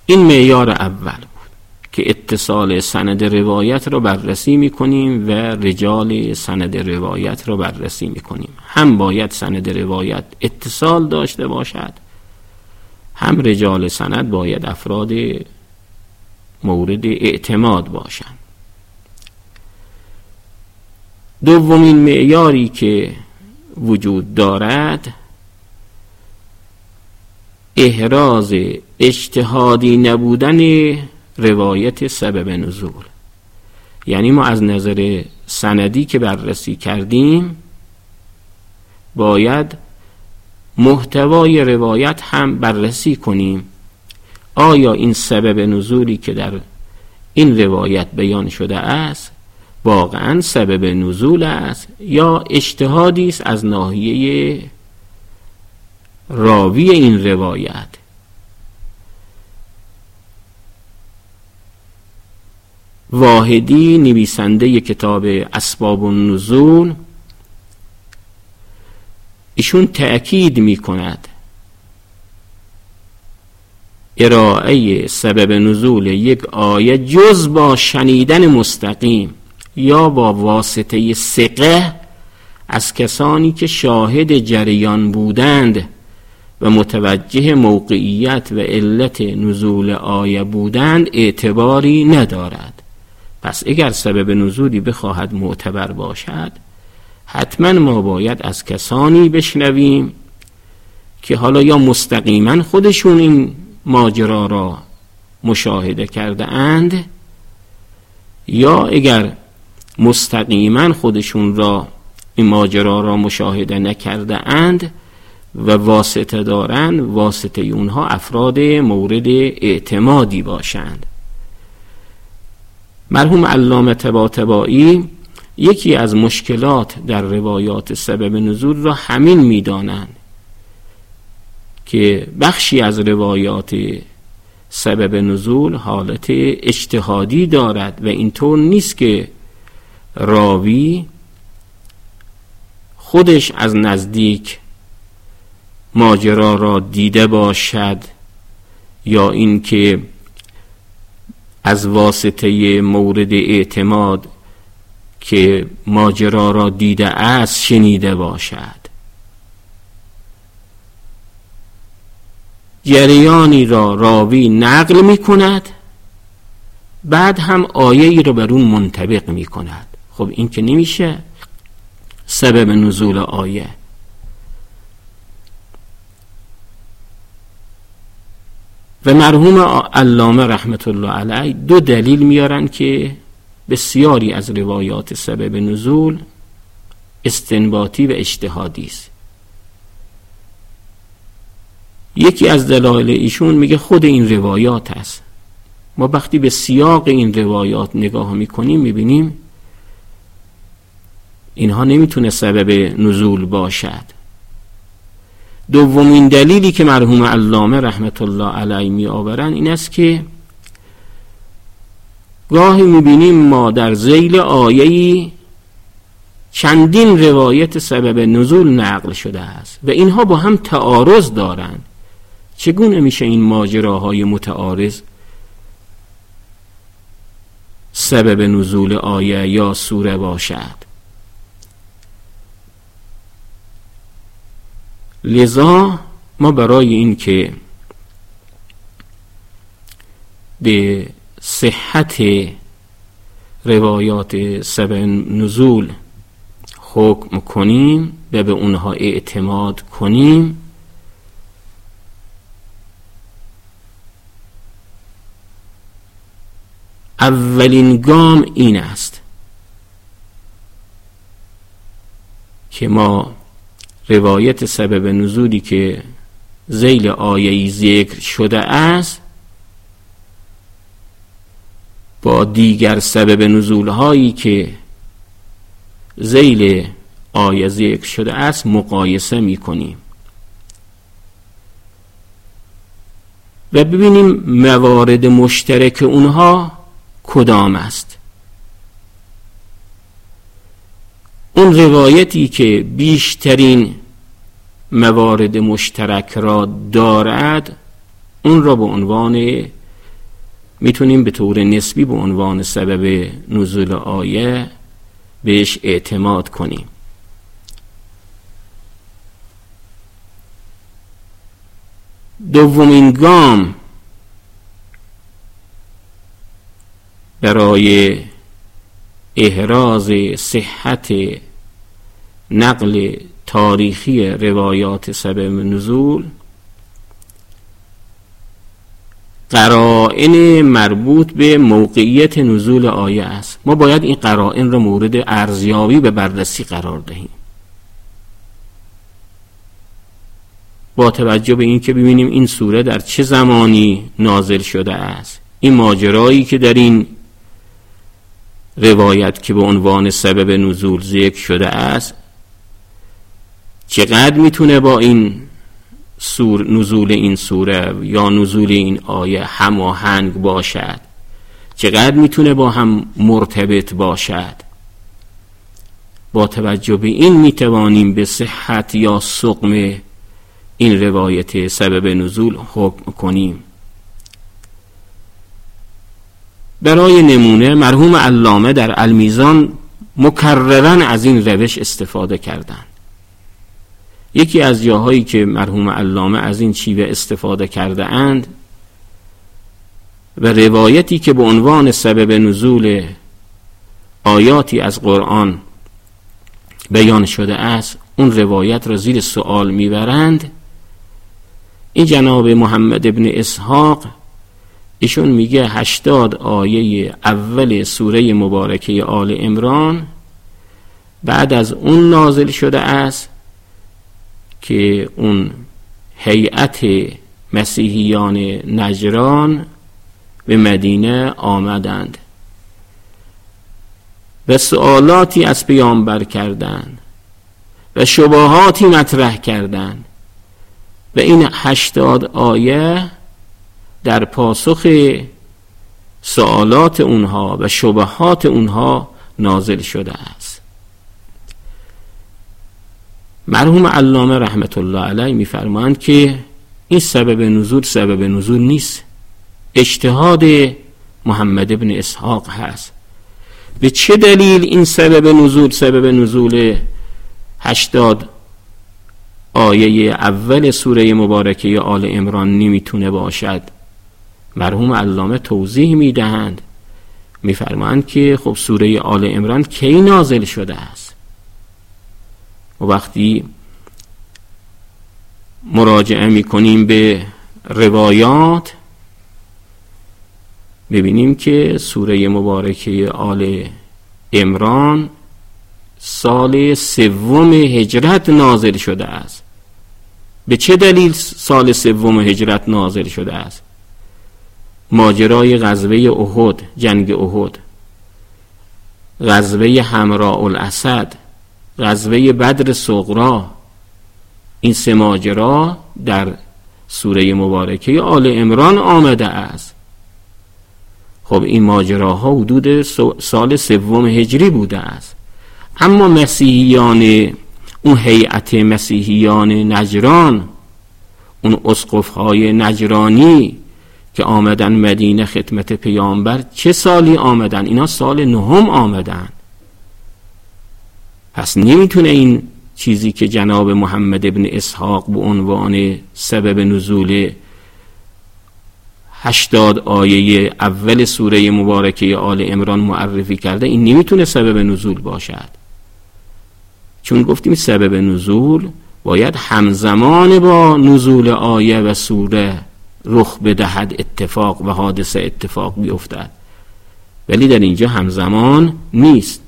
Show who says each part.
Speaker 1: این معیار اول بود که اتصال سند روایت را بررسی میکنیم و رجال سند روایت را بررسی میکنیم. هم باید سند روایت اتصال داشته باشد، هم رجال سند باید افراد مورد اعتماد باشند. دومین معیاری که وجود دارد احراز اجتهادی نبودن روایت سبب نزول. یعنی ما از نظر سندی که بررسی کردیم باید محتوای روایت هم بررسی کنیم. آیا این سبب نزولی که در این روایت بیان شده است واقعا سبب نزول است یا اجتهادی است از ناحیه راوی این روایت. واحدی نویسنده کتاب اسباب النزول ایشون تأکید می کند ارائه سبب نزول یک آیه جز با شنیدن مستقیم یا با واسطه ثقه از کسانی که شاهد جریان بودند و متوجه موقعیت و علت نزول آیه بودند اعتباری ندارد. پس اگر سبب نزولی بخواهد معتبر باشد حتما ما باید از کسانی بشنویم که حالا یا مستقیما خودشون این ماجرا را مشاهده کرده اند یا اگر مستقیما خودشون را این ماجرا را مشاهده نکرده اند و واسطه دارند، واسطه اونها افراد مورد اعتمادی باشند. مرحوم علامه طباطبایی یکی از مشکلات در روایات سبب نزول را همین می‌دانند که بخشی از روایات سبب نزول حالت اجتهادی دارد و اینطور نیست که راوی خودش از نزدیک ماجرا را دیده باشد یا اینکه از واسطه مورد اعتماد که ماجرا را دیده است شنیده باشد. جریانی را راوی نقل می کند بعد هم آیه‌ای را بر اون منطبق می کند. خب این که نمیشه سبب نزول آیه. و مرحوم علامه رحمت الله علیه دو دلیل میارن که بسیاری از روایات سبب نزول استنباطی و اجتهادی است. یکی از دلایل ایشون میگه خود این روایات است. ما وقتی به سیاق این روایات نگاه میکنیم میبینیم اینها نمیتونه سبب نزول باشد. دومین دلیلی که مرحوم علامه رحمت الله علیه می آورن این است که گاهی میبینیم ما در ذیل آیه‌ای چندین روایت سبب نزول نقل شده است و اینها با هم تعارض دارند. چگونه میشه این ماجراهای متعارض سبب نزول آیه یا سوره باشد؟ لذا ما برای این که به صحت روایات سبب نزول حکم کنیم و به اونها اعتماد کنیم اولین گام این است که ما روایت سبب نزولی که ذیل آیه‌ای ذکر شده است با دیگر سبب نزول‌هایی که ذیل آیه ذکر شده است مقایسه می‌کنیم و ببینیم موارد مشترک اونها کدام است. اون روایتی که بیشترین موارد مشترک را دارد اون را به عنوان میتونیم به طور نسبی به عنوان سبب نزول آیه بهش اعتماد کنیم. دومین گام برای احراز صحت نقل تاریخی روایات سبب نزول قرائن مربوط به موقعیت نزول آیه است. ما باید این قرائن را مورد ارزیابی به بررسی قرار دهیم با توجه به این که ببینیم این سوره در چه زمانی نازل شده است. این ماجرایی که در این روایت که به عنوان سبب نزول ذکر شده است چقدر میتونه با این نزول این سوره یا نزول این آیه هماهنگ باشد، چقدر میتونه با هم مرتبط باشد. با توجه به این میتوانیم به صحت یا سقم این روایت سبب نزول حکم کنیم. برای نمونه مرحوم علامه در المیزان مکررن از این روش استفاده کردند. یکی از جاهایی که مرحوم علامه از این شیوه استفاده کرده اند و روایتی که به عنوان سبب نزول آیاتی از قرآن بیان شده است اون روایت را زیر سوال میبرند. این جناب محمد ابن اسحاق ایشون میگه 80 آیه اول سوره مبارکه آل عمران بعد از اون نازل شده است که اون هیئت مسیحیان نجران به مدینه آمدند و سوالاتی از پیامبر کردند و شبهاتی مطرح کردند و این 80 آیه در پاسخ سوالات اونها و شبهات اونها نازل شده است. مرحوم علامه رحمت الله علیه میفرمایند که این سبب نزول نیست، اجتهاد محمد ابن اسحاق هست. به چه دلیل این سبب نزول 80 آیه اول سوره مبارکه آل عمران نمیتونه باشد؟ مرحوم علامه توضیح میدهند، میفرمایند که خب سوره آل عمران کی نازل شده است؟ و وقتی مراجعه میکنیم به روایات ببینیم که سوره مبارکه آل عمران سال 3 هجرت نازل شده است. به چه دلیل سال 3 هجرت نازل شده است؟ ماجرای غزوه احد، جنگ احد، غزوه حمراء الاسد، غزوه بدر صغرا، این 3 ماجرا در سوره مبارکه آل عمران آمده است. خب این ماجراها حدود سال 3 هجری بوده است. اما مسیحیان، اون هیئت مسیحیان نجران، اون اسقف‌های نجرانی که آمدن مدینه خدمت پیامبر چه سالی آمدن؟ اینا سال 9 آمدن. پس نمیتونه این چیزی که جناب محمد ابن اسحاق به عنوان سبب نزول 80 آیه اول سوره مبارکه آل عمران معرفی کرده، این نمیتونه سبب نزول باشد. چون گفتیم سبب نزول باید همزمان با نزول آیه و سوره رخ بدهد، اتفاق و حادثه اتفاق بیفتد، ولی در اینجا همزمان نیست.